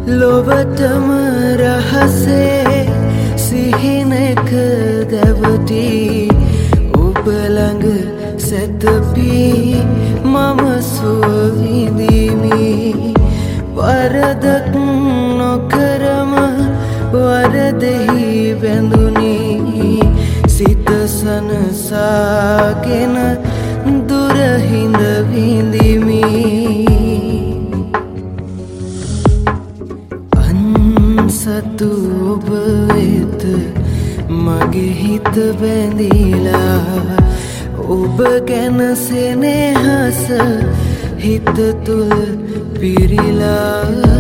ලොවටම රහසේ සිහිනක දැවටි ඔබ ළඟ සැතපී මම සුව විඳිමි වරදක් නොකරම වරදෙහි බැඳුනි සිත සනසාගෙන දුර හිඳ විඳිමි අන්සතු ඔබ වෙත මගේ හිත බැඳිලා ඔබ ගැන සෙනෙහස හිත තුල පිරිලා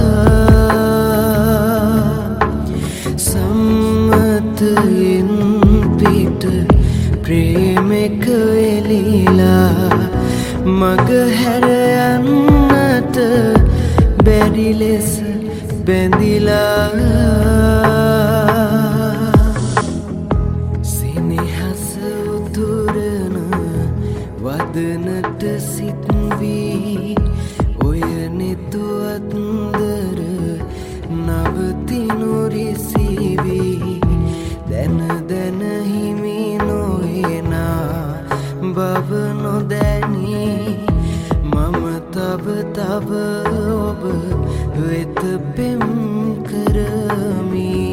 සම්මතයෙන් පිට ප්‍රේමක වෙලිලා මග හැර යන්නට බැරි ලෙස බැඳිලා සෙනෙහස උතුරන වදනට සිත් වී ඔය නෙතුවත්දර නවතිනු රිසිවී දැන දැන හිමි නොහෙනා බව නොදැනී මම තව ඔබ වෙත පෙම් කරමි